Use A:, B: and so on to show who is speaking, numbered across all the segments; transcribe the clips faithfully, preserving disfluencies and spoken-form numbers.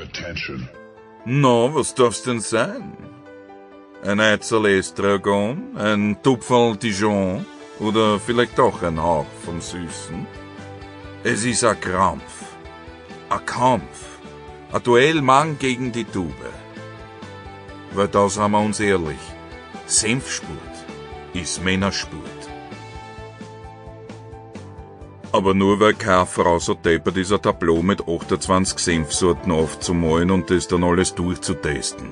A: attention.
B: No, was darf's denn sein? Ein Eizel Estragon, ein Tupferl Dijon oder vielleicht doch ein Hauch vom Süßen? Es ist ein Krampf, ein Kampf, ein Duell Mann gegen die Tube. Weil da sind wir uns ehrlich, Senfspurt ist Männerspurt. Aber nur weil keine Frau so deppert ist, ein Tableau mit achtundzwanzig Senfsorten aufzumalen und das dann alles durchzutesten.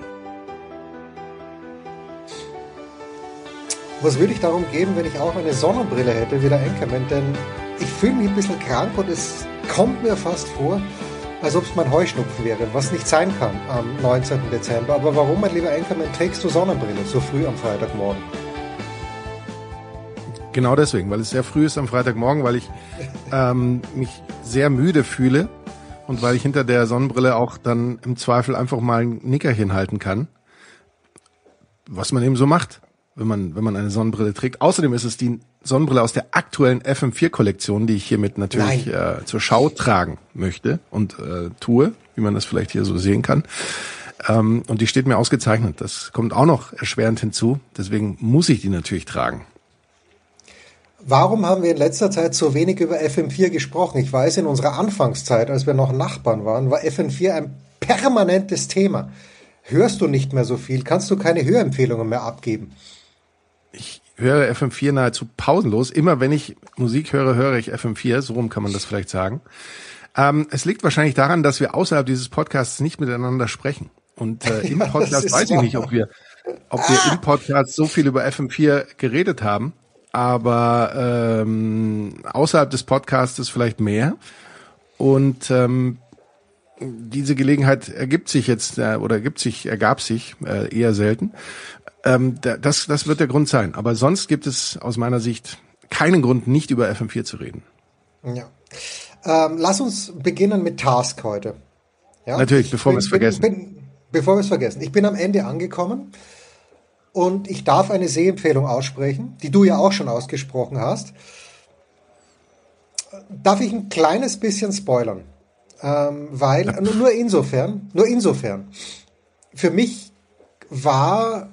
C: Was würde ich darum geben, wenn ich auch eine Sonnenbrille hätte wie der Anchorman? Denn ich fühle mich ein bisschen krank und es kommt mir fast vor, als ob es mein Heuschnupfen wäre, was nicht sein kann am neunzehnten Dezember. Aber warum, mein lieber Anchorman, trägst du Sonnenbrille so früh am Freitagmorgen?
D: Genau deswegen, weil es sehr früh ist am Freitagmorgen, weil ich ähm, mich sehr müde fühle und weil ich hinter der Sonnenbrille auch dann im Zweifel einfach mal ein Nickerchen halten kann, was man eben so macht, wenn man wenn man eine Sonnenbrille trägt. Außerdem ist es die Sonnenbrille aus der aktuellen F M vier Kollektion, die ich hiermit natürlich äh, zur Schau tragen möchte und äh, tue, wie man das vielleicht hier so sehen kann. Ähm, und die steht mir ausgezeichnet. Das kommt auch noch erschwerend hinzu. Deswegen muss ich die natürlich tragen.
C: Warum haben wir in letzter Zeit so wenig über F M vier gesprochen? Ich weiß, in unserer Anfangszeit, als wir noch Nachbarn waren, war F M vier ein permanentes Thema. Hörst du nicht mehr so viel? Kannst du keine Hörempfehlungen mehr abgeben?
D: Ich höre F M vier nahezu pausenlos. Immer wenn ich Musik höre, höre ich F M vier. So rum kann man das vielleicht sagen. Ähm, es liegt wahrscheinlich daran, dass wir außerhalb dieses Podcasts nicht miteinander sprechen. Und äh, im Podcast weiß ich nicht, ob wir, ob wir im Podcast so viel über F M vier geredet haben. Aber ähm, außerhalb des Podcasts vielleicht mehr. Und ähm, diese Gelegenheit ergibt sich jetzt äh, oder ergibt sich, ergab sich äh, eher selten. Ähm, das, das wird der Grund sein. Aber sonst gibt es aus meiner Sicht keinen Grund, nicht über F M vier zu reden.
C: Ja. Ähm, lass uns beginnen mit Task heute. Ja?
D: Natürlich, bevor wir es vergessen.
C: Bin, bevor wir es vergessen. Ich bin am Ende angekommen. Und ich darf eine Sehempfehlung aussprechen, die du ja auch schon ausgesprochen hast. Darf ich ein kleines bisschen spoilern? Ähm, weil, ja. nur insofern, nur insofern. Für mich war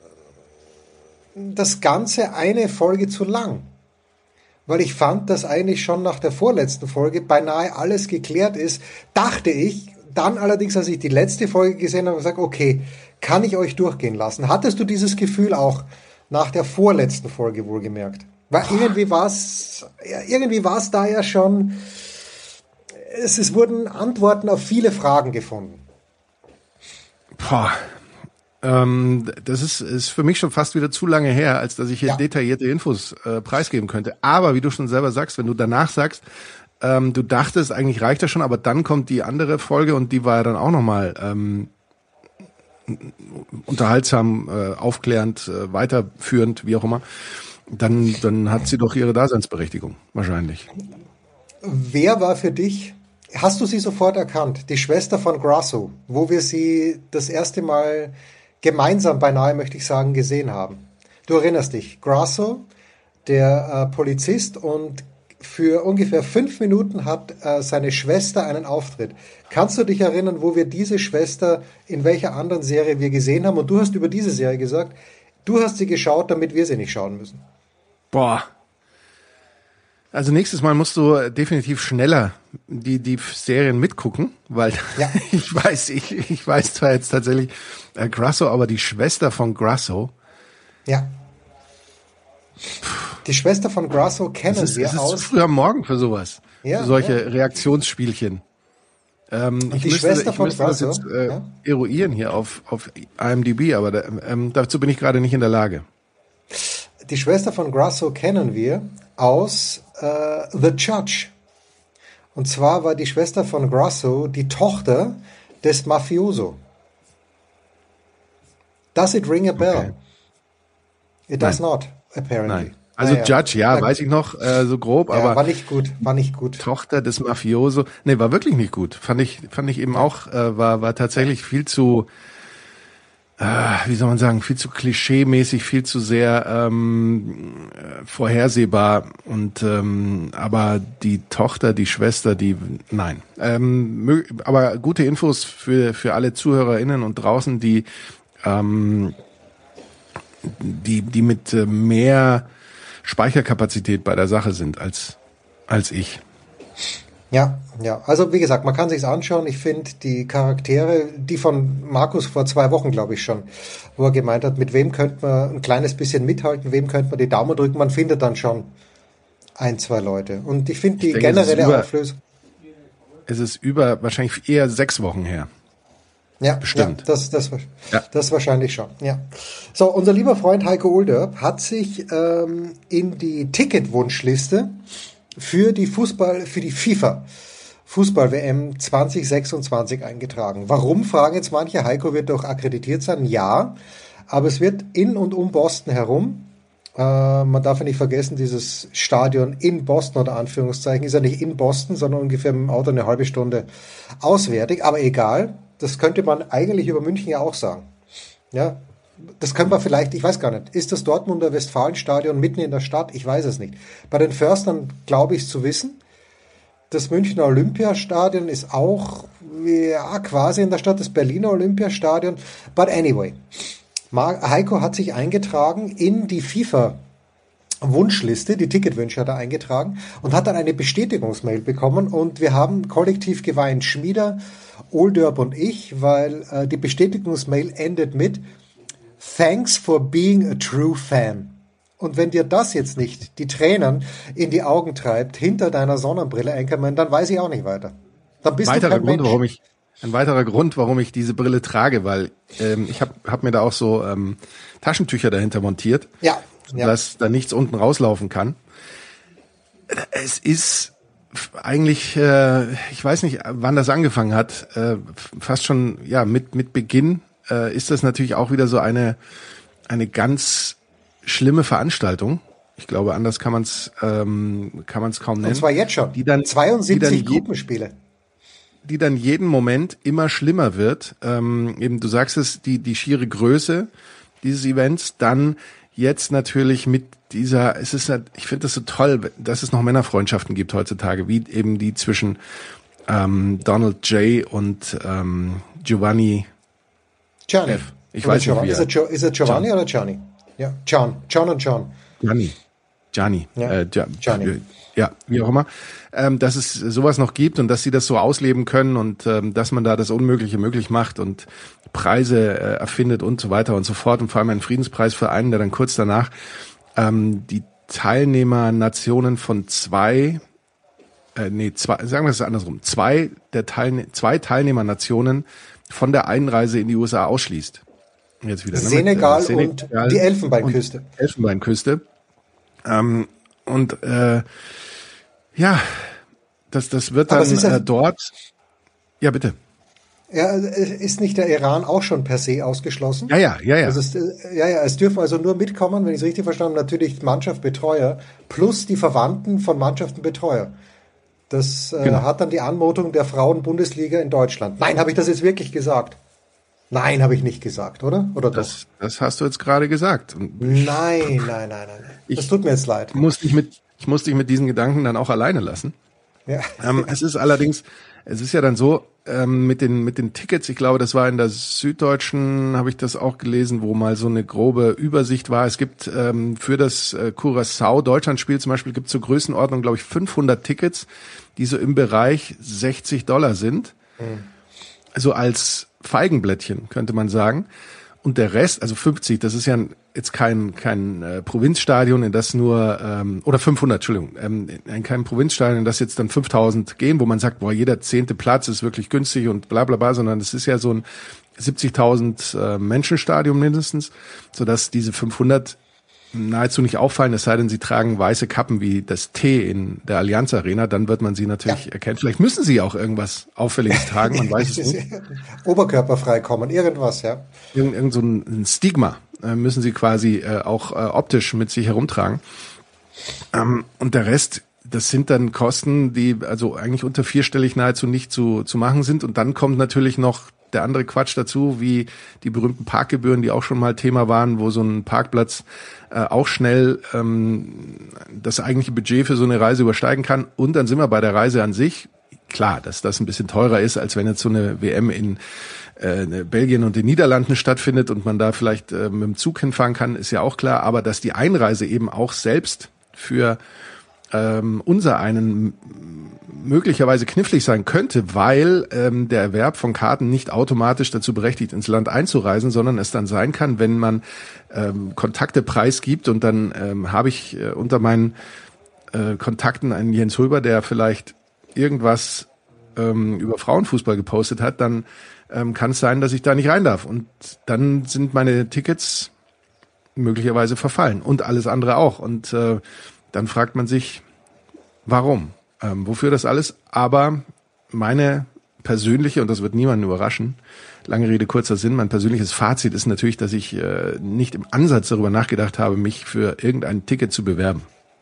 C: das Ganze eine Folge zu lang. Weil ich fand, dass eigentlich schon nach der vorletzten Folge beinahe alles geklärt ist, dachte ich. Dann allerdings, als ich die letzte Folge gesehen habe, gesagt, okay, kann ich euch durchgehen lassen. Hattest du dieses Gefühl auch nach der vorletzten Folge wohlgemerkt? Weil irgendwie war es, irgendwie war es da ja schon, es, es wurden Antworten auf viele Fragen gefunden.
D: Boah. Ähm, das ist, ist für mich schon fast wieder zu lange her, als dass ich hier ja. detaillierte Infos äh, preisgeben könnte. Aber wie du schon selber sagst, wenn du danach sagst, ähm, du dachtest, eigentlich reicht das schon, aber dann kommt die andere Folge und die war ja dann auch nochmal ähm, unterhaltsam, äh, aufklärend, äh, weiterführend, wie auch immer, dann, dann hat sie doch ihre Daseinsberechtigung, wahrscheinlich.
C: Wer war für dich, hast du sie sofort erkannt, die Schwester von Grasso, wo wir sie das erste Mal gemeinsam, beinahe möchte ich sagen, gesehen haben? Du erinnerst dich, Grasso, der äh, Polizist, und für ungefähr fünf Minuten hat äh, seine Schwester einen Auftritt. Kannst du dich erinnern, wo wir diese Schwester in welcher anderen Serie wir gesehen haben? Und du hast über diese Serie gesagt, du hast sie geschaut, damit wir sie nicht schauen müssen.
D: Boah. Also nächstes Mal musst du definitiv schneller die die Serien mitgucken, weil ja. ich weiß, ich, ich weiß zwar jetzt tatsächlich äh, Grasso, aber die Schwester von Grasso.
C: Ja. Die Schwester von Grasso kennen
D: es ist,
C: wir
D: es ist
C: aus.
D: Zu früh am Morgen für sowas.
C: Ja,
D: für solche
C: ja.
D: Reaktionsspielchen. Ähm, ich
C: die
D: müsste,
C: Schwester
D: ich
C: von
D: müsste das
C: Grasso,
D: jetzt äh,
C: ja?
D: eruieren hier auf, auf I M D B, aber da, ähm, dazu bin ich gerade nicht in der Lage.
C: Die Schwester von Grasso kennen wir aus äh, The Judge. Und zwar war die Schwester von Grasso die Tochter des Mafioso. Does it ring a bell?
D: Okay.
C: It does
D: Nein.
C: not, apparently.
D: Nein. Also
C: ah, ja.
D: Judge, ja, weiß ich noch, äh, so grob,
C: ja,
D: aber
C: war nicht gut, war nicht gut.
D: Tochter des Mafioso, nee, war wirklich nicht gut. Fand ich, fand ich eben auch, äh, war, war tatsächlich viel zu, wie soll man sagen, viel zu klischee-mäßig, viel zu sehr ähm, vorhersehbar. Und ähm, aber die Tochter, die Schwester, die nein. Ähm, aber gute Infos für für alle ZuhörerInnen und draußen, die ähm, die die mit äh, mehr Speicherkapazität bei der Sache sind als als ich.
C: Ja, ja. Also wie gesagt, man kann sich's anschauen. Ich finde die Charaktere, die von Markus vor zwei Wochen, glaube ich schon, wo er gemeint hat, mit wem könnte man ein kleines bisschen mithalten, wem könnte man die Daumen drücken, man findet dann schon ein, zwei Leute. Und ich finde die
D: denke,
C: generelle
D: es über,
C: Auflösung.
D: Es ist über wahrscheinlich eher sechs Wochen her.
C: Ja,
D: bestimmt.
C: Ja, das, das,
D: ja.
C: das wahrscheinlich schon. Ja. So, unser lieber Freund Heiko Olderb hat sich ähm, in die Ticketwunschliste für die Fußball, für die FIFA Fußball-W M zwanzig sechsundzwanzig eingetragen. Warum, fragen jetzt manche. Heiko wird doch akkreditiert sein. Ja, aber es wird in und um Boston herum. Äh, man darf ja nicht vergessen, dieses Stadion in Boston, oder Anführungszeichen, ist ja nicht in Boston, sondern ungefähr mit dem Auto eine halbe Stunde auswärtig. Aber egal, das könnte man eigentlich über München ja auch sagen. Ja, das können wir vielleicht, ich weiß gar nicht, ist das Dortmunder Westfalenstadion mitten in der Stadt? Ich weiß es nicht. Bei den Förstern glaube ich es zu wissen. Das Münchner Olympiastadion ist auch ja, quasi in der Stadt, das Berliner Olympiastadion. But anyway, Heiko hat sich eingetragen in die FIFA-Wunschliste, die Ticketwünsche hat er eingetragen und hat dann eine Bestätigungsmail bekommen und wir haben kollektiv geweint, Schmieder, Olderb und ich, weil äh, die Bestätigungsmail endet mit Thanks for being a true fan. Und wenn dir das jetzt nicht die Tränen in die Augen treibt, hinter deiner Sonnenbrille, Anchorman, dann weiß ich auch nicht weiter. Dann bist
D: weiterer
C: du kein
D: Grund,
C: Mensch.
D: warum ich ein weiterer Grund, warum ich diese Brille trage, weil ähm, ich habe hab mir da auch so ähm, Taschentücher dahinter montiert,
C: ja, ja.
D: dass da nichts unten rauslaufen kann. Es ist eigentlich, äh, ich weiß nicht, wann das angefangen hat, äh, fast schon ja mit mit Beginn äh, ist das natürlich auch wieder so eine eine ganz schlimme Veranstaltung. Ich glaube, anders kann man es ähm, kann man es kaum nennen.
C: Und zwar jetzt schon.
D: Die dann
C: zweiundsiebzig
D: die dann
C: Gruppenspiele.
D: Die dann jeden Moment immer schlimmer wird. Ähm, eben, du sagst es, die die schiere Größe dieses Events, dann jetzt natürlich mit dieser, es ist, ich finde das so toll, dass es noch Männerfreundschaften gibt heutzutage, wie eben die zwischen ähm, Donald J. und ähm, Giovanni.
C: Gianni.
D: F. Ich
C: oder
D: weiß
C: Giovanni.
D: nicht, wie er.
C: Ist es ist es Giovanni
D: John.
C: oder Gianni? Ja, John. John und John.
D: Gianni. Gianni.
C: Ja.
D: Äh, Gia-
C: Gianni.
D: Ja, wie auch immer. Ähm, dass es sowas noch gibt und dass sie das so ausleben können und ähm, dass man da das Unmögliche möglich macht und Preise äh, erfindet und so weiter und so fort und vor allem einen Friedenspreis für einen, der dann kurz danach ähm, die Teilnehmernationen von zwei, äh, nee, zwei, sagen wir es andersrum, zwei der Teilne- zwei Teilnehmernationen von der Einreise in die U S A ausschließt. Jetzt wieder, ne, mit,
C: Senegal,
D: äh, Senegal
C: und die Elfenbeinküste.
D: Und Elfenbeinküste. Ähm, und äh, ja, das das wird
C: Aber
D: dann
C: es ist ja-
D: äh, dort. Ja, bitte.
C: Ja, ist nicht der Iran auch schon per se ausgeschlossen?
D: Ja, ja, ja, ja.
C: Also es, äh, ja, ja, es dürfen also nur mitkommen, wenn ich es richtig verstanden habe, natürlich Mannschaft, Betreuer plus die Verwandten von Mannschaften, Betreuer. Das äh,
D: Genau.
C: hat dann die Anmutung der Frauenbundesliga in Deutschland. Nein, habe ich das jetzt wirklich gesagt? Nein, habe ich nicht gesagt, oder? Oder doch?
D: Das, das hast du jetzt gerade gesagt. Und
C: Nein, nein, nein, nein. Das
D: Ich-
C: tut mir jetzt leid.
D: ich muss dich mit, ich muss dich mit diesen Gedanken dann auch alleine lassen.
C: Ja.
D: Ähm, es ist allerdings, es ist ja dann so, ähm, mit den, mit den Tickets, ich glaube, das war in der Süddeutschen, habe ich das auch gelesen, wo mal so eine grobe Übersicht war. Es gibt ähm, für das äh, Curaçao-Deutschland-Spiel zum Beispiel, gibt es zur Größenordnung, glaube ich, fünfhundert Tickets, die so im Bereich sechzig Dollar sind. So als Feigenblättchen, könnte man sagen. Und der Rest, also fünfzig, das ist ja jetzt kein kein äh, Provinzstadion, in das nur, ähm, oder fünfhundert, Entschuldigung, ähm, in kein Provinzstadion, in das jetzt dann fünftausend gehen, wo man sagt, boah, jeder zehnte Platz ist wirklich günstig und bla bla bla, sondern es ist ja so ein siebzigtausend äh, Menschenstadion mindestens, sodass diese fünfhundert nahezu nicht auffallen, es sei denn, sie tragen weiße Kappen wie das T in der Allianz Arena, dann wird man sie natürlich
C: Ja.
D: erkennen. Vielleicht müssen sie auch irgendwas Auffälliges tragen, man weiß es nicht.
C: Oberkörperfrei kommen, irgendwas, ja.
D: Irgend, irgend so ein Stigma äh, müssen sie quasi äh, auch äh, optisch mit sich herumtragen. Ähm, und der Rest, das sind dann Kosten, die also eigentlich unter vierstellig nahezu nicht zu, zu machen sind. Und dann kommt natürlich noch der andere Quatsch dazu, wie die berühmten Parkgebühren, die auch schon mal Thema waren, wo so ein Parkplatz äh, auch schnell ähm, das eigentliche Budget für so eine Reise übersteigen kann. Und dann sind wir bei der Reise an sich. Klar, dass das ein bisschen teurer ist, als wenn jetzt so eine W M in äh, Belgien und den Niederlanden stattfindet und man da vielleicht äh, mit dem Zug hinfahren kann, ist ja auch klar. Aber dass die Einreise eben auch selbst für ähm, unser einen möglicherweise knifflig sein könnte, weil ähm, der Erwerb von Karten nicht automatisch dazu berechtigt, ins Land einzureisen, sondern es dann sein kann, wenn man ähm, Kontakte preisgibt und dann ähm, habe ich äh, unter meinen äh, Kontakten einen Jens Hulber, der vielleicht irgendwas ähm, über Frauenfußball gepostet hat, dann ähm, kann es sein, dass ich da nicht rein darf. Und dann sind meine Tickets möglicherweise verfallen und alles andere auch. Und äh, dann fragt man sich, warum? Ähm, wofür das alles? Aber meine persönliche, und das wird niemanden überraschen, lange Rede, kurzer Sinn, mein persönliches Fazit ist natürlich, dass ich äh, nicht im Ansatz darüber nachgedacht habe, mich für irgendein Ticket zu bewerben.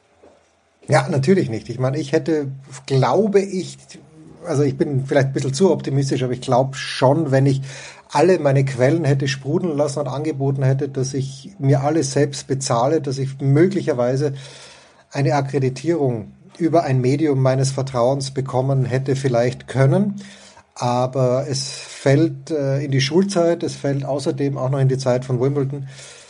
C: Ja, natürlich nicht. Ich meine, ich hätte, glaube ich, also ich bin vielleicht ein bisschen zu optimistisch, aber ich glaube schon, wenn ich alle meine Quellen hätte sprudeln lassen und angeboten hätte, dass ich mir alles selbst bezahle, dass ich möglicherweise eine Akkreditierung über ein Medium meines Vertrauens bekommen hätte vielleicht können. Aber es fällt äh, in die Schulzeit, es fällt außerdem auch noch in die Zeit von Wimbledon.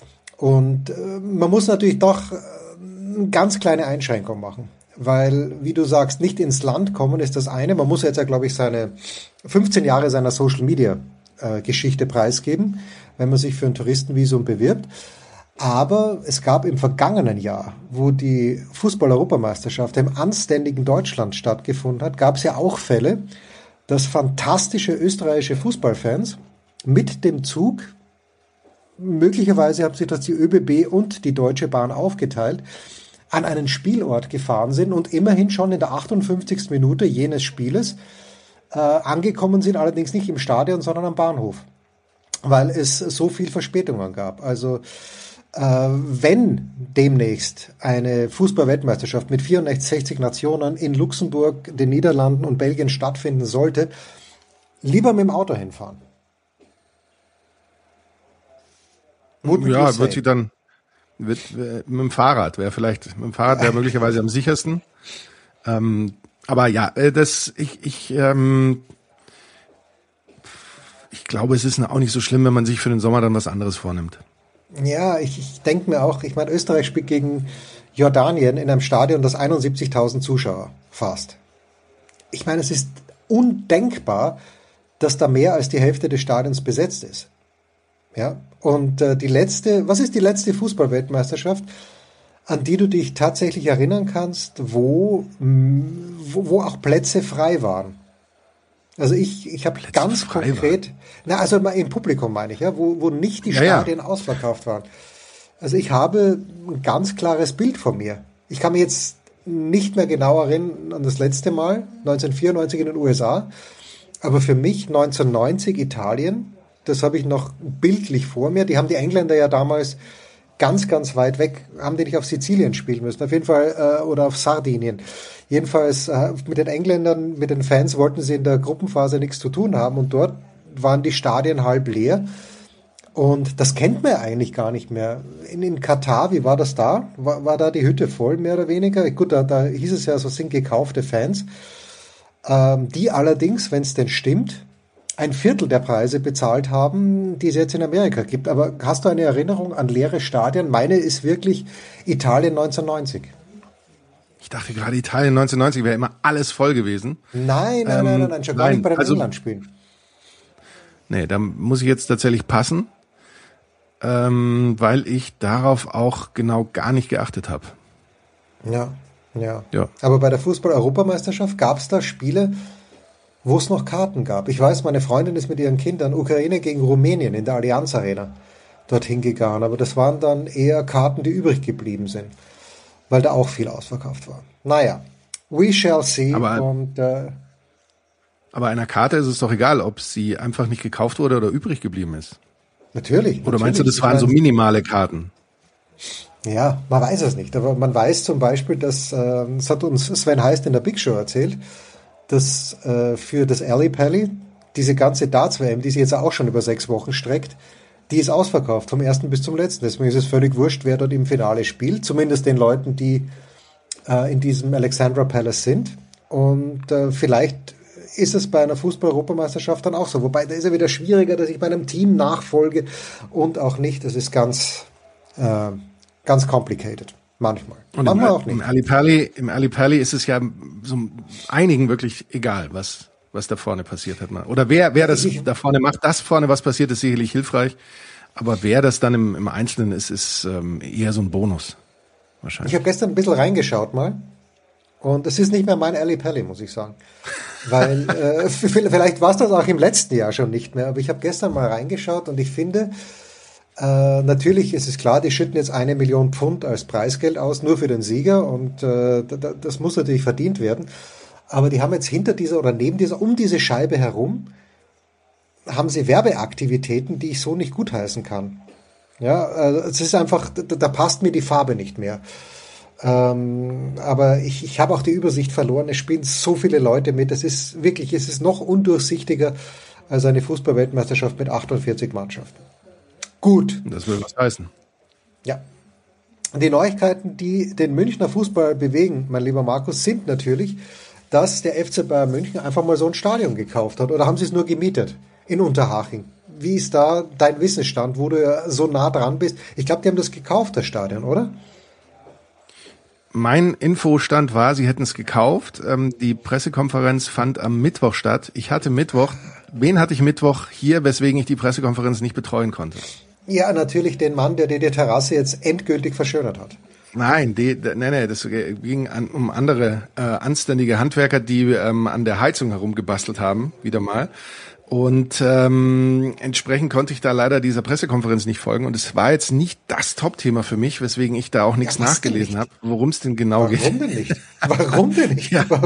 C: Und äh, man muss natürlich doch äh, eine ganz kleine Einschränkung machen. Weil, wie du sagst, nicht ins Land kommen ist das eine. Man muss jetzt ja, glaube ich, seine fünfzehn Jahre seiner Social-Media-Geschichte preisgeben, wenn man sich für ein Touristenvisum bewirbt. Aber es gab im vergangenen Jahr, wo die Fußball-Europameisterschaft im anständigen Deutschland stattgefunden hat, gab es ja auch Fälle, dass fantastische österreichische Fußballfans mit dem Zug, möglicherweise haben sich das die ÖBB und die Deutsche Bahn aufgeteilt, an einen Spielort gefahren sind und immerhin schon in der achtundfünfzigsten Minute jenes Spieles äh, angekommen sind, allerdings nicht im Stadion, sondern am Bahnhof, weil es so viel Verspätungen gab. Also äh, wenn demnächst eine Fußball-Weltmeisterschaft mit vierundsechzig Nationen in Luxemburg, den Niederlanden und Belgien stattfinden sollte, lieber mit dem Auto hinfahren.
D: Ja, wird sie dann wird, äh, mit dem Fahrrad wäre vielleicht, mit dem Fahrrad wäre möglicherweise am sichersten. Ähm, aber ja, äh, das, ich, ich, ähm, ich glaube, es ist auch nicht so schlimm, wenn man sich für den Sommer dann was anderes vornimmt.
C: Ja, ich, ich denke mir auch, ich meine, Österreich spielt gegen Jordanien in einem Stadion, das einundsiebzigtausend Zuschauer fasst. Ich meine, es ist undenkbar, dass da mehr als die Hälfte des Stadions besetzt ist. Ja, und äh, die letzte, was ist die letzte Fußball-Weltmeisterschaft, an die du dich tatsächlich erinnern kannst, wo, wo, wo auch Plätze frei waren? Also ich, ich habe ganz konkret, waren. na also im Publikum meine ich, ja, wo, wo nicht die ja, Stadien ja. ausverkauft waren. Also ich habe ein ganz klares Bild von mir. Ich kann mich jetzt nicht mehr genau erinnern an das letzte Mal, neunzehnhundertvierundneunzig in den U S A, aber für mich neunzehnhundertneunzig Italien. Das habe ich noch bildlich vor mir. Die haben die Engländer ja damals ganz, ganz weit weg, haben die nicht auf Sizilien spielen müssen, auf jeden Fall, äh, oder auf Sardinien. Jedenfalls äh, mit den Engländern, mit den Fans wollten sie in der Gruppenphase nichts zu tun haben und dort waren die Stadien halb leer. Und das kennt man eigentlich gar nicht mehr. In, in Katar, wie war das da? War, war da die Hütte voll, mehr oder weniger? Gut, da, da hieß es ja, so sind gekaufte Fans. Ähm, die allerdings, wenn es denn stimmt, ein Viertel der Preise bezahlt haben, die es jetzt in Amerika gibt. Aber hast du eine Erinnerung an leere Stadien? Meine ist wirklich Italien neunzehnhundertneunzig.
D: Ich dachte gerade, Italien neunzehnhundertneunzig wäre immer alles voll gewesen.
C: Nein, nein, ähm, nein, nein, nein, schon gar nein, nicht bei den also, England-Spielen.
D: Nee, da muss ich jetzt tatsächlich passen, ähm, weil ich darauf auch genau gar nicht geachtet habe.
C: Ja, ja, ja. Aber bei der Fußball-Europameisterschaft gab es da Spiele, wo es noch Karten gab. Ich weiß, meine Freundin ist mit ihren Kindern Ukraine gegen Rumänien in der Allianz Arena dorthin gegangen, aber das waren dann eher Karten, die übrig geblieben sind, weil da auch viel ausverkauft war. Naja, we shall see.
D: Aber,
C: und, äh,
D: aber einer Karte ist es doch egal, ob sie einfach nicht gekauft wurde oder übrig geblieben ist.
C: Natürlich.
D: Oder
C: natürlich.
D: meinst du, das waren so minimale Karten?
C: Ja, man weiß es nicht, aber man weiß zum Beispiel, dass, äh, das hat uns Sven Heist in der Big Show erzählt, dass äh, für das Ally Pally diese ganze Darts-W M, die sich jetzt auch schon über sechs Wochen streckt, die ist ausverkauft, vom ersten bis zum letzten. Deswegen ist es völlig wurscht, wer dort im Finale spielt. Zumindest den Leuten, die äh, in diesem Alexandra Palace sind. Und äh, vielleicht ist es bei einer Fußball-Europameisterschaft dann auch so. Wobei, da ist ja wieder schwieriger, dass ich bei einem Team nachfolge und auch nicht. Das ist ganz, äh, ganz complicated. Manchmal.
D: Und
C: Manchmal
D: im,
C: auch nicht.
D: Im Ali Pali, im Ali Pali ist es ja so einigen wirklich egal, was, was da vorne passiert hat. Oder wer, wer das ich, da vorne macht, das vorne was passiert, ist sicherlich hilfreich. Aber wer das dann im, im Einzelnen ist, ist ähm, eher so ein Bonus. Wahrscheinlich.
C: Ich habe gestern ein bisschen reingeschaut mal. Und es ist nicht mehr mein Ali Pali, muss ich sagen. Weil, äh, vielleicht war es das auch im letzten Jahr schon nicht mehr, aber ich habe gestern mal reingeschaut und ich finde, äh, natürlich ist es klar, die schütten jetzt eine Million Pfund als Preisgeld aus, nur für den Sieger und äh, das muss natürlich verdient werden. Aber die haben jetzt hinter dieser oder neben dieser, um diese Scheibe herum, haben sie Werbeaktivitäten, die ich so nicht gutheißen kann. Ja, also es ist einfach, da, da passt mir die Farbe nicht mehr. Ähm, aber ich, ich habe auch die Übersicht verloren. Es spielen so viele Leute mit. Es ist wirklich, es ist noch undurchsichtiger als eine Fußball-Weltmeisterschaft mit achtundvierzig Mannschaften. Gut.
D: Das will was heißen.
C: Ja. Die Neuigkeiten, die den Münchner Fußball bewegen, mein lieber Markus, sind natürlich, dass der F C Bayern München einfach mal so ein Stadion gekauft hat. Oder haben sie es nur gemietet in Unterhaching? Wie ist da dein Wissensstand, wo du ja so nah dran bist? Ich glaube, die haben das gekauft, das Stadion, oder?
D: Mein Infostand war, sie hätten es gekauft. Ähm, die Pressekonferenz fand am Mittwoch statt. Ich hatte Mittwoch, wen hatte ich Mittwoch hier, weswegen ich die Pressekonferenz nicht betreuen konnte?
C: Ja, natürlich den Mann, der dir die Terrasse jetzt endgültig verschönert hat.
D: Nein, die, die, nee, nee, das ging an, um andere äh, anständige Handwerker, die ähm, an der Heizung herumgebastelt haben, wieder mal. Und ähm, entsprechend konnte ich da leider dieser Pressekonferenz nicht folgen. Und es war jetzt nicht das Top-Thema für mich, weswegen ich da auch nichts ja, nachgelesen habe, worum es denn genau
C: Warum
D: geht.
C: Warum denn nicht? Warum denn nicht?
D: Ja.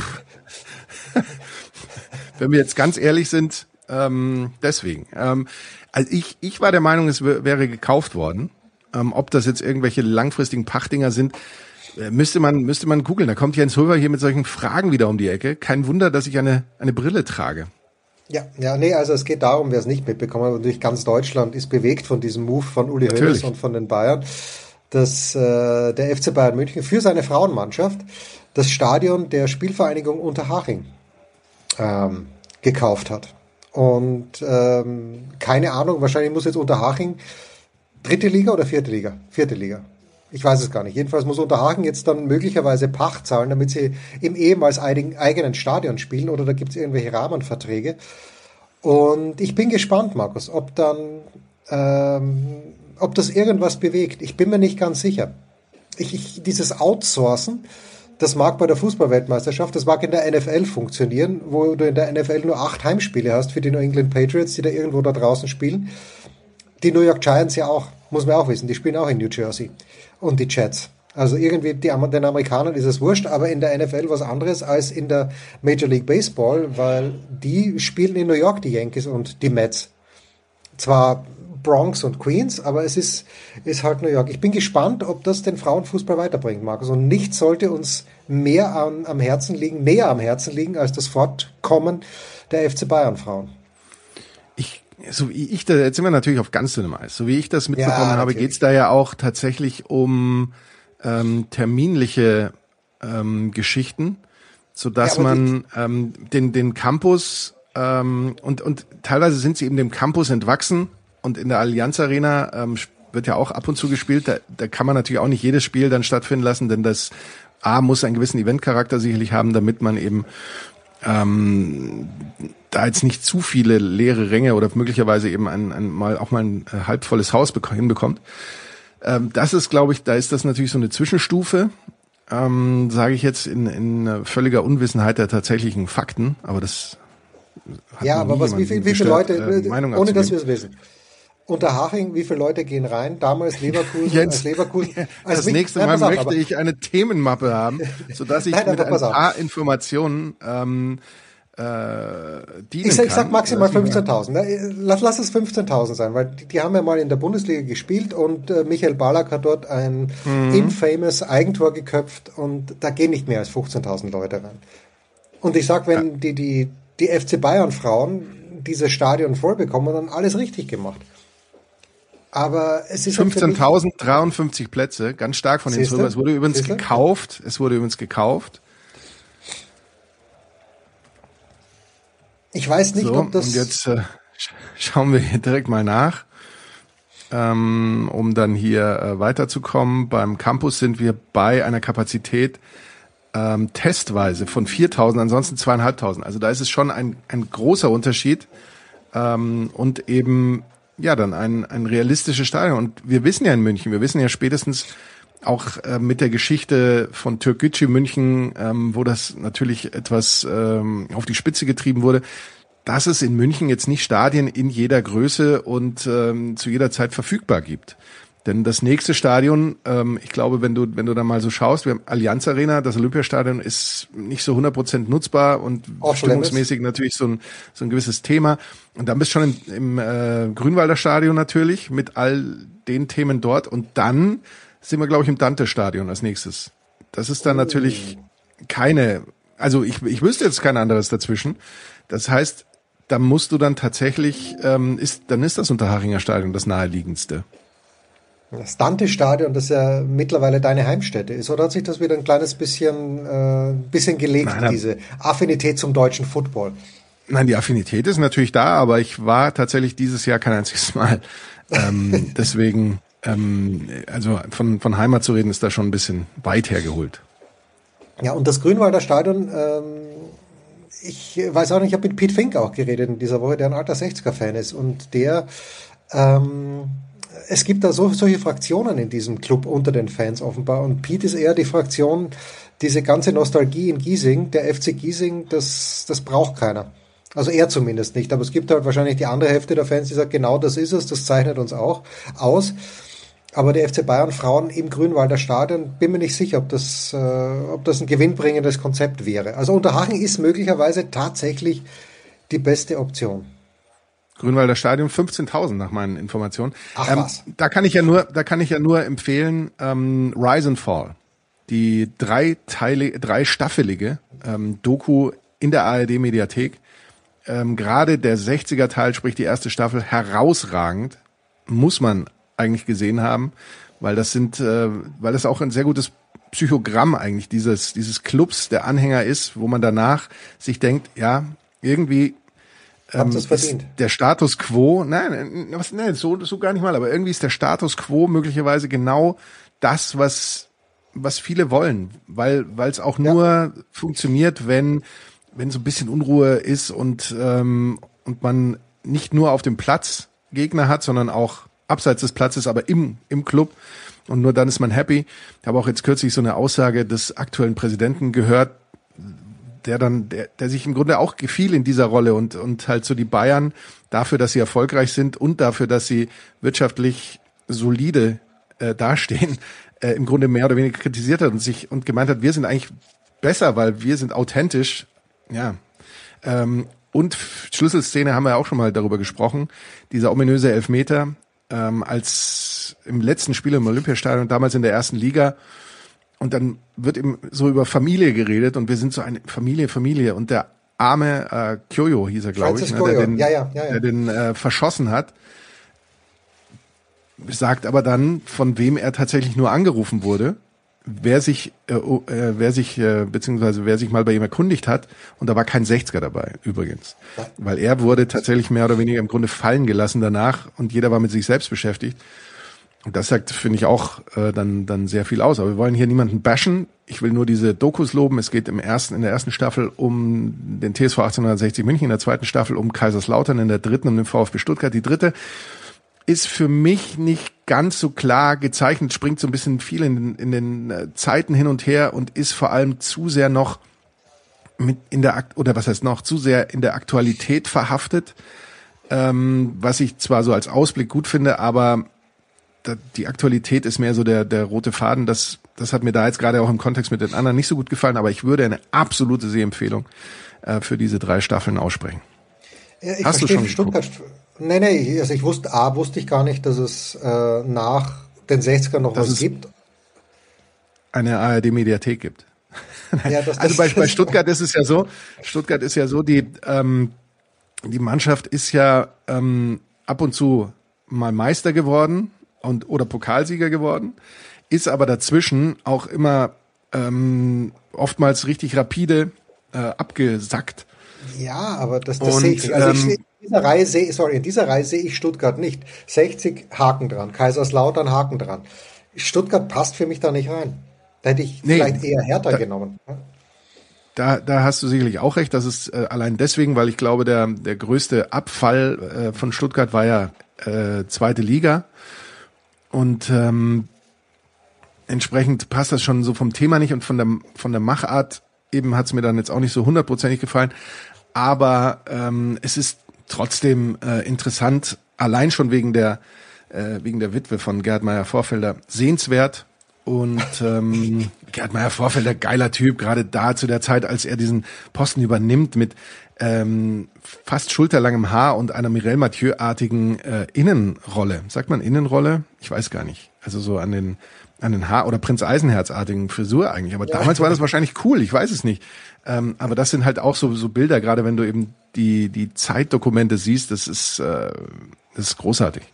D: Wenn wir jetzt ganz ehrlich sind, ähm, deswegen. Ähm, also ich, ich war der Meinung, es w- wäre gekauft worden. Ähm, ob das jetzt irgendwelche langfristigen Pachtdinger sind, äh, müsste man müsste man googeln. Da kommt Jens Höver hier mit solchen Fragen wieder um die Ecke. Kein Wunder, dass ich eine eine Brille trage.
C: Ja, ja, nee, also es geht darum, wer es nicht mitbekommen hat, natürlich ganz Deutschland ist bewegt von diesem Move von Uli Hoeneß und von den Bayern, dass äh, der F C Bayern München für seine Frauenmannschaft das Stadion der Spielvereinigung Unterhaching ähm, gekauft hat. Und ähm, keine Ahnung, wahrscheinlich muss jetzt Unterhaching dritte Liga oder vierte Liga? Vierte Liga. Ich weiß es gar nicht. Jedenfalls muss Unterhaching jetzt dann möglicherweise Pacht zahlen, damit sie im ehemals eigenen Stadion spielen, oder da gibt es irgendwelche Rahmenverträge. Und ich bin gespannt, Markus, ob dann, ähm, ob das irgendwas bewegt. Ich bin mir nicht ganz sicher. Ich, ich, dieses Outsourcen, das mag bei der Fußballweltmeisterschaft, das mag in der N F L funktionieren, wo du in der N F L nur acht Heimspiele hast für die New England Patriots, die da irgendwo da draußen spielen. Die New York Giants ja auch, muss man auch wissen, die spielen auch in New Jersey. Und die Jets. Also irgendwie, die, den Amerikanern ist es wurscht, aber in der N F L was anderes als in der Major League Baseball, weil die spielen in New York, die Yankees und die Mets. Zwar Bronx und Queens, aber es ist, ist halt New York. Ich bin gespannt, ob das den Frauenfußball weiterbringt, Markus. Und nichts sollte uns mehr am, am Herzen liegen, näher am Herzen liegen, als das Fortkommen der F C Bayern Frauen.
D: Ich So wie ich da, jetzt sind wir natürlich auf ganz dünnem Eis. So wie ich das mitbekommen
C: ja,
D: habe, geht's da ja auch tatsächlich um ähm, terminliche ähm, Geschichten, so dass ja, man ähm, den den Campus ähm, und und teilweise sind sie eben dem Campus entwachsen, und in der Allianz Arena ähm, wird ja auch ab und zu gespielt. Da, da kann man natürlich auch nicht jedes Spiel dann stattfinden lassen, denn das A muss einen gewissen Eventcharakter sicherlich haben, damit man eben ähm, da jetzt nicht zu viele leere Ränge oder möglicherweise eben ein, ein mal auch mal ein äh, halbvolles Haus bek- hinbekommt. Ähm, das ist, glaube ich, da ist das natürlich so eine Zwischenstufe, ähm, sage ich jetzt in, in völliger Unwissenheit der tatsächlichen Fakten, aber das hat
C: ja, aber was, wie, viel, wie viele Leute,
D: äh,
C: ohne abzugeben. Dass wir es wissen. Unterhaching, wie viele Leute gehen rein? Damals Leverkusen,
D: Jens,
C: als Leverkusen.
D: Als das mich, nächste Mal nein, möchte auf, ich eine Themenmappe haben, sodass ich nein, mit ein paar auf. Informationen ähm, äh, dienen
C: ich,
D: kann.
C: Ich sag maximal fünfzehntausend. Lass, lass es fünfzehntausend sein, weil die, die haben ja mal in der Bundesliga gespielt und äh, Michael Ballack hat dort ein mhm. infamous Eigentor geköpft und da gehen nicht mehr als fünfzehntausend Leute rein. Und ich sag, wenn ja. die, die, die F C Bayern Frauen dieses Stadion voll bekommen und dann alles richtig gemacht. Aber es ist
D: fünfzehntausenddreiundfünfzig Plätze, ganz stark von den Zuhörern. Es wurde übrigens Siehste? gekauft. Es wurde übrigens gekauft.
C: Ich weiß nicht,
D: so,
C: ob das...
D: Und jetzt äh, schauen wir hier direkt mal nach, ähm, um dann hier äh, weiterzukommen. Beim Campus sind wir bei einer Kapazität ähm, testweise von viertausend, ansonsten zweieinhalbtausend. Also da ist es schon ein, ein großer Unterschied ähm, und eben ja dann ein, ein realistisches Stadion. Und wir wissen ja in München, wir wissen ja spätestens auch äh, mit der Geschichte von Türkgücü München, ähm, wo das natürlich etwas ähm, auf die Spitze getrieben wurde, dass es in München jetzt nicht Stadien in jeder Größe und ähm, zu jeder Zeit verfügbar gibt. Denn das nächste Stadion, ähm, ich glaube, wenn du wenn du da mal so schaust, wir haben Allianz Arena, das Olympiastadion ist nicht so hundert Prozent nutzbar und
C: Off
D: stimmungsmäßig limits. Natürlich so ein so ein gewisses Thema. Und dann bist du schon im, im äh, Grünwalder Stadion natürlich mit all den Themen dort. Und dann sind wir, glaube ich, im Dante-Stadion als nächstes. Das ist dann oh. natürlich keine, also ich ich wüsste jetzt kein anderes dazwischen. Das heißt, da musst du dann tatsächlich, ähm, ist dann ist das Unterhachinger Stadion das naheliegendste.
C: Das Dante-Stadion, das ja mittlerweile deine Heimstätte ist, oder hat sich das wieder ein kleines bisschen, äh, bisschen gelegt, nein, nein. diese Affinität zum deutschen Football?
D: Nein, die Affinität ist natürlich da, aber ich war tatsächlich dieses Jahr kein einziges Mal. Ähm, deswegen, ähm, also von, von Heimat zu reden, ist da schon ein bisschen weit hergeholt.
C: Ja, und das Grünwalder Stadion, ähm, ich weiß auch nicht, ich habe mit Pete Fink auch geredet in dieser Woche, der ein alter sechziger-Fan ist und der, ähm, es gibt da so, solche Fraktionen in diesem Club unter den Fans offenbar und Pete ist eher die Fraktion, diese ganze Nostalgie in Giesing, der F C Giesing, das, das braucht keiner. Also er zumindest nicht, aber es gibt halt wahrscheinlich die andere Hälfte der Fans, die sagt, genau das ist es, das zeichnet uns auch aus. Aber der F C Bayern Frauen im Grünwalder Stadion, bin mir nicht sicher, ob das, äh, ob das ein gewinnbringendes Konzept wäre. Also Unterhaching ist möglicherweise tatsächlich die beste Option.
D: Grünwalder Stadion fünfzehntausend nach meinen Informationen.
C: Ach
D: ähm,
C: was.
D: Da kann ich ja nur, da kann ich ja nur empfehlen, ähm, Rise and Fall, die drei Teile, drei staffelige ähm, Doku in der A R D Mediathek. Ähm, Gerade der sechziger Teil, sprich die erste Staffel, herausragend, muss man eigentlich gesehen haben, weil das sind, äh, weil das auch ein sehr gutes Psychogramm eigentlich dieses dieses Clubs der Anhänger ist, wo man danach sich denkt, ja irgendwie
C: ähm, ist verdient.
D: der Status Quo, nein, was, nein, so so gar nicht mal, aber irgendwie ist der Status Quo möglicherweise genau das, was was viele wollen, weil weil es auch nur ja. funktioniert, wenn wenn so ein bisschen Unruhe ist und ähm, und man nicht nur auf dem Platz Gegner hat, sondern auch abseits des Platzes, aber im im Club. Und nur dann ist man happy. Ich habe auch jetzt kürzlich so eine Aussage des aktuellen Präsidenten gehört, der dann, der, der sich im Grunde auch gefiel in dieser Rolle und und halt so die Bayern dafür, dass sie erfolgreich sind und dafür, dass sie wirtschaftlich solide äh, dastehen, äh, im Grunde mehr oder weniger kritisiert hat und sich und gemeint hat, wir sind eigentlich besser, weil wir sind authentisch. Ja. Ähm, und Schlüsselszene haben wir auch schon mal darüber gesprochen. Dieser ominöse Elfmeter. Ähm, als im letzten Spiel im Olympiastadion, damals in der ersten Liga. Und dann wird eben so über Familie geredet und wir sind so eine Familie, Familie. Und der arme äh, Kyoyo hieß er, glaube ich, ne, der den,
C: ja, ja, ja, ja.
D: der den äh, verschossen hat, sagt aber dann, von wem er tatsächlich nur angerufen wurde, wer sich, äh, äh, wer sich, äh, beziehungsweise wer sich mal bei ihm erkundigt hat, und da war kein sechziger dabei, übrigens. Ja. Weil er wurde tatsächlich mehr oder weniger im Grunde fallen gelassen danach und jeder war mit sich selbst beschäftigt. Und das sagt, finde ich, auch äh, dann dann sehr viel aus. Aber wir wollen hier niemanden bashen. Ich will nur diese Dokus loben. Es geht im ersten, in der ersten Staffel um den T S V achtzehnhundertsechzig München, in der zweiten Staffel um Kaiserslautern, in der dritten um den VfB Stuttgart. Die dritte ist für mich nicht ganz so klar gezeichnet, springt so ein bisschen viel in, in den Zeiten hin und her und ist vor allem zu sehr noch mit in der Akt oder was heißt noch zu sehr in der Aktualität verhaftet, ähm, was ich zwar so als Ausblick gut finde, aber da, die Aktualität ist mehr so der der rote Faden. Das das hat mir da jetzt gerade auch im Kontext mit den anderen nicht so gut gefallen, aber ich würde eine absolute Sehempfehlung äh, für diese drei Staffeln aussprechen.
C: Ja, ich Hast du schon Stuttgart? Nee, nee, also ich wusste, A, wusste ich gar nicht, dass es äh, nach den sechzigern noch das was gibt.
D: Eine A R D-Mediathek gibt.
C: Ja, das,
D: also bei, bei Stuttgart ist es ja so, Stuttgart ist ja so, die, ähm, die Mannschaft ist ja ähm, ab und zu mal Meister geworden und oder Pokalsieger geworden, ist aber dazwischen auch immer ähm, oftmals richtig rapide äh, abgesackt.
C: Ja, aber das, das
D: Und,
C: sehe ich nicht. Also ich
D: ähm,
C: sehe, in dieser Reihe sehe, sorry, in dieser Reihe sehe ich Stuttgart nicht. sechzig Haken dran, Kaiserslautern Haken dran. Stuttgart passt für mich da nicht rein. Da hätte ich
D: Nee,
C: vielleicht eher Hertha
D: da,
C: genommen.
D: Da, da hast du sicherlich auch recht. Das ist äh, allein deswegen, weil ich glaube, der der größte Abfall äh, von Stuttgart war ja äh, zweite Liga. Und ähm, entsprechend passt das schon so vom Thema nicht und von der von der Machart eben hat's mir dann jetzt auch nicht so hundertprozentig gefallen. Aber ähm, es ist trotzdem äh, interessant, allein schon wegen der äh, wegen der Witwe von Gerd Meyer-Vorfelder sehenswert. Und ähm, Gerd Meyer-Vorfelder, geiler Typ, gerade da zu der Zeit, als er diesen Posten übernimmt mit ähm, fast schulterlangem Haar und einer Mireille Mathieu-artigen äh, Innenrolle. Sagt man Innenrolle? Ich weiß gar nicht. Also so an den an den Haar- oder Prinz Eisenherz-artigen Frisur eigentlich. Aber ja, damals war das wahrscheinlich cool, ich weiß es nicht. Ähm, aber das sind halt auch so so Bilder, gerade wenn du eben die die Zeitdokumente siehst, das ist äh, das ist großartig.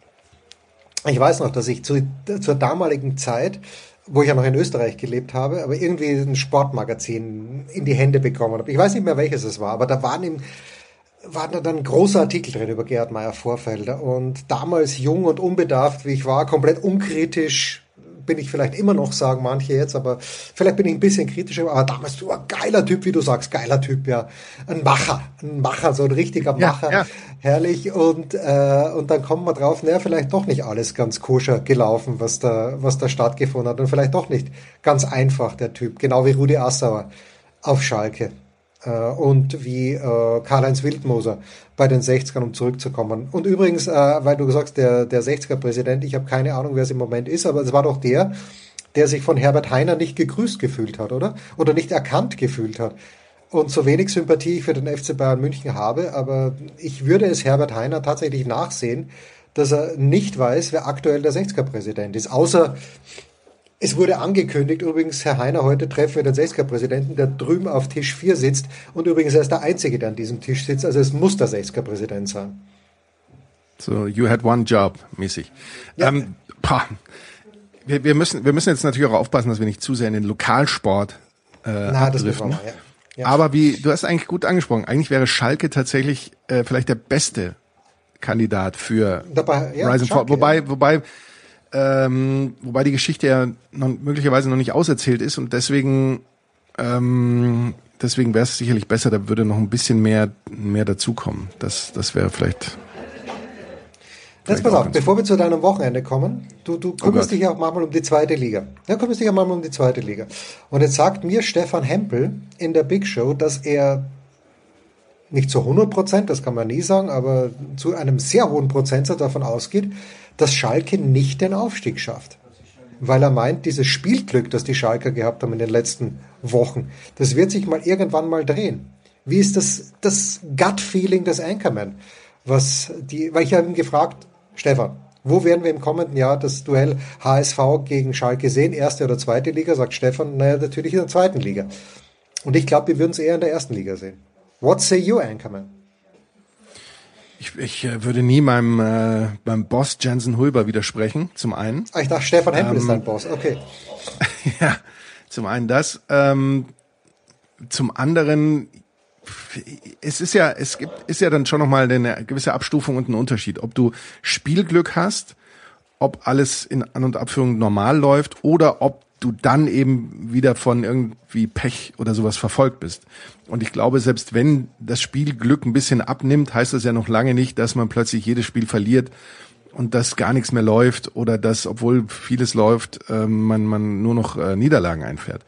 C: Ich weiß noch, dass ich zu, zur damaligen Zeit, wo ich ja noch in Österreich gelebt habe, aber irgendwie ein Sportmagazin in die Hände bekommen habe. Ich weiß nicht mehr, welches es war, aber da waren im waren da dann große Artikel drin über Gerd Meyer-Vorfelder. Und damals jung und unbedarft, wie ich war, komplett unkritisch, bin ich vielleicht immer noch, sagen manche jetzt, aber vielleicht bin ich ein bisschen kritischer, aber damals so ein geiler Typ, wie du sagst, geiler Typ, ja. Ein Macher, ein Macher, so ein richtiger Macher, ja, ja. Herrlich. Und, äh, und dann kommt man drauf, naja, vielleicht doch nicht alles ganz koscher gelaufen, was da, was da stattgefunden hat und vielleicht doch nicht ganz einfach, der Typ, genau wie Rudi Assauer auf Schalke. Und wie äh, Karl-Heinz Wildmoser bei den sechzigern, um zurückzukommen. Und übrigens, äh, weil du sagst, der, der sechziger-Präsident, ich habe keine Ahnung, wer es im Moment ist, aber es war doch der, der sich von Herbert Hainer nicht gegrüßt gefühlt hat, oder? Oder nicht erkannt gefühlt hat. Und so wenig Sympathie ich für den F C Bayern München habe, aber ich würde es Herbert Hainer tatsächlich nachsehen, dass er nicht weiß, wer aktuell der sechziger-Präsident ist, außer es wurde angekündigt, übrigens, Herr Hainer, heute treffen wir den sechziger-Präsidenten, der drüben auf Tisch vier sitzt. Und übrigens, er ist der Einzige, der an diesem Tisch sitzt. Also es muss der sechziger-Präsident sein.
D: So, you had one job, mäßig. Ja. Ähm, pah. Wir, wir, müssen, wir müssen jetzt natürlich auch aufpassen, dass wir nicht zu sehr in den Lokalsport äh, Na, abdriften. Das wir mal, ja. Ja. Aber wie, du hast eigentlich gut angesprochen, eigentlich wäre Schalke tatsächlich äh, vielleicht der beste Kandidat für Dabei, ja, Rise and Fall. Wobei, ja. wobei Ähm, wobei die Geschichte ja noch, möglicherweise noch nicht auserzählt ist und deswegen ähm, deswegen wäre es sicherlich besser, da würde noch ein bisschen mehr mehr dazukommen. Das das wäre vielleicht.
C: Jetzt pass auf, bevor wir zu deinem Wochenende kommen, du du kümmerst oh dich ja auch manchmal um die zweite Liga. Ja, kümmerst dich ja manchmal um die zweite Liga. Und jetzt sagt mir Stefan Hempel in der Big Show, dass er nicht zu hundert Prozent, das kann man nie sagen, aber zu einem sehr hohen Prozentsatz davon ausgeht, dass Schalke nicht den Aufstieg schafft. Weil er meint, dieses Spielglück, das die Schalker gehabt haben in den letzten Wochen, das wird sich mal irgendwann mal drehen. Wie ist das, das Gut-Feeling des Anchorman? Was die, weil ich habe ihn gefragt, Stefan, wo werden wir im kommenden Jahr das Duell H S V gegen Schalke sehen? Erste oder zweite Liga? Sagt Stefan, naja, natürlich in der zweiten Liga. Und ich glaube, wir würden es eher in der ersten Liga sehen. What say you, Anchorman?
D: Ich, ich äh, würde nie meinem, äh, meinem Boss Jensen Hulber widersprechen, zum einen.
C: Ah, ich dachte, Stefan Hempel ähm, ist dein Boss, okay.
D: Ja, zum einen das. Ähm, zum anderen, es ist ja, es gibt, ist ja dann schon nochmal eine gewisse Abstufung und ein Unterschied. Ob du Spielglück hast, ob alles in An- und Abführung normal läuft oder ob du dann eben wieder von irgendwie Pech oder sowas verfolgt bist. Und ich glaube, selbst wenn das Spielglück ein bisschen abnimmt, heißt das ja noch lange nicht, dass man plötzlich jedes Spiel verliert und dass gar nichts mehr läuft oder dass, obwohl vieles läuft, man, man nur noch Niederlagen einfährt.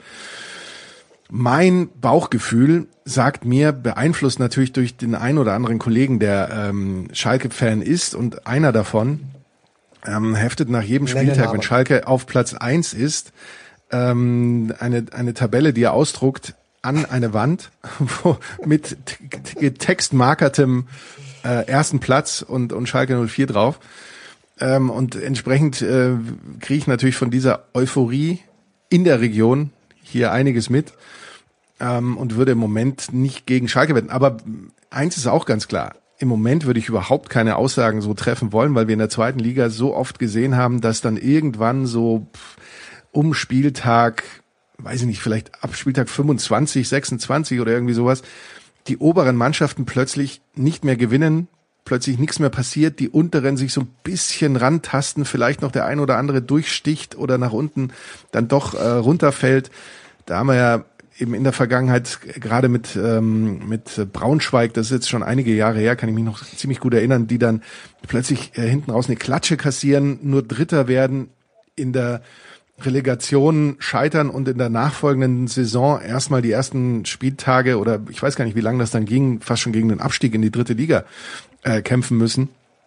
D: Mein Bauchgefühl sagt mir, beeinflusst natürlich durch den einen oder anderen Kollegen, der ähm, Schalke-Fan ist und einer davon ähm, heftet nach jedem Spieltag, wenn Schalke auf Platz eins ist, ähm, eine eine Tabelle, die er ausdruckt, an eine Wand wo, mit getextmarkertem äh, ersten Platz und und Schalke null vier drauf. Ähm, und entsprechend äh, kriege ich natürlich von dieser Euphorie in der Region hier einiges mit ähm, und würde im Moment nicht gegen Schalke wetten. Aber eins ist auch ganz klar, im Moment würde ich überhaupt keine Aussagen so treffen wollen, weil wir in der zweiten Liga so oft gesehen haben, dass dann irgendwann so um Spieltag, weiß ich nicht, vielleicht ab Spieltag fünfundzwanzig, sechsundzwanzig oder irgendwie sowas, die oberen Mannschaften plötzlich nicht mehr gewinnen, plötzlich nichts mehr passiert, die unteren sich so ein bisschen rantasten, vielleicht noch der ein oder andere durchsticht oder nach unten dann doch äh, runterfällt. Da haben wir ja eben in der Vergangenheit gerade mit ähm, mit Braunschweig, das ist jetzt schon einige Jahre her, kann ich mich noch ziemlich gut erinnern, die dann plötzlich äh, hinten raus eine Klatsche kassieren, nur Dritter werden, in der Relegation scheitern und in der nachfolgenden Saison erstmal die ersten Spieltage oder ich weiß gar nicht, wie lange das dann ging, fast schon gegen den Abstieg in die dritte Liga äh, kämpfen müssen.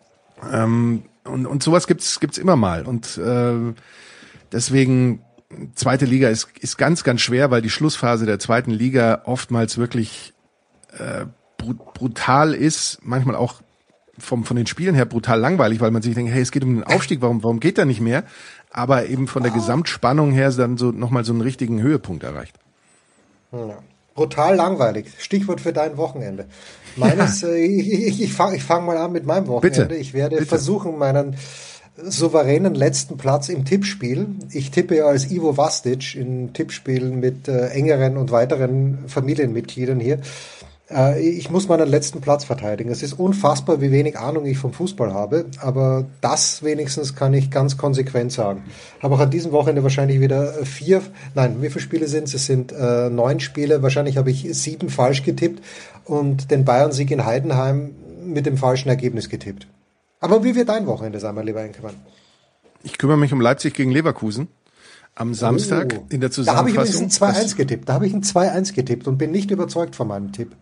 D: Ähm, und, und sowas gibt's gibt's immer mal. Und äh, deswegen zweite Liga ist ist ganz, ganz schwer, weil die Schlussphase der zweiten Liga oftmals wirklich äh, brut- brutal ist, manchmal auch vom von den Spielen her brutal langweilig, weil man sich denkt, hey, es geht um den Aufstieg, warum warum geht da nicht mehr? Aber eben von der Gesamtspannung her dann so nochmal so einen richtigen Höhepunkt erreicht.
C: Ja. Brutal langweilig. Stichwort für dein Wochenende. Meines, ja. äh, ich, ich, ich fange ich fang mal an mit meinem Wochenende.
D: Bitte.
C: Ich werde
D: Bitte.
C: versuchen, meinen souveränen letzten Platz im Tippspiel. Ich tippe ja als Ivo Vastic in Tippspielen mit äh, engeren und weiteren Familienmitgliedern hier. Äh, ich muss meinen letzten Platz verteidigen. Es ist unfassbar, wie wenig Ahnung ich vom Fußball habe, aber das wenigstens kann ich ganz konsequent sagen. Habe auch an diesem Wochenende wahrscheinlich wieder vier, nein, wie viele Spiele sind es? Es sind äh, neun Spiele. Wahrscheinlich habe ich sieben falsch getippt und den Bayern-Sieg in Heidenheim mit dem falschen Ergebnis getippt. Aber wie wird dein Wochenende sein, mein lieber Enkelmann?
D: Ich kümmere mich um Leipzig gegen Leverkusen am Samstag
C: oh.
D: in der
C: Da habe ich übrigens
D: Zusammenfassung.
C: ein zwei eins getippt. Da habe ich ein zwei eins getippt und bin nicht überzeugt von meinem Tipp.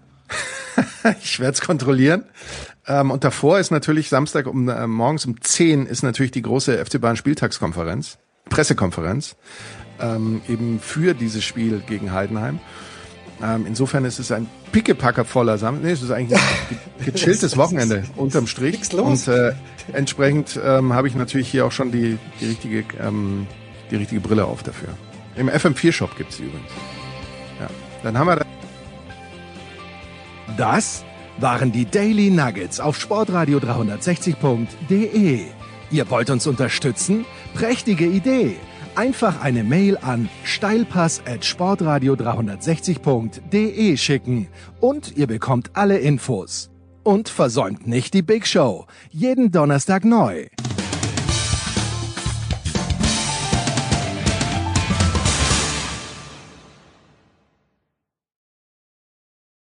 D: Ich werde es kontrollieren. Ähm, und davor ist natürlich Samstag um äh, morgens um zehn ist natürlich die große F C Bayern Spieltagskonferenz, Pressekonferenz, ähm, eben für dieses Spiel gegen Heidenheim. Ähm, insofern ist es ein pickepacker voller Samstag. Nee, es ist eigentlich ein gechilltes Wochenende unterm Strich.
C: Nichts los.
D: Und äh, entsprechend ähm, habe ich natürlich hier auch schon die, die richtige ähm, die richtige Brille auf dafür. Im F M vier Shop gibt's sie übrigens. Ja, dann haben wir da
A: Das waren die Daily Nuggets auf sportradio dreihundertsechzig punkt de. Ihr wollt uns unterstützen? Prächtige Idee! Einfach eine Mail an steilpass at sportradio dreihundertsechzig punkt de schicken und ihr bekommt alle Infos. Und versäumt nicht die Big Show. Jeden Donnerstag neu.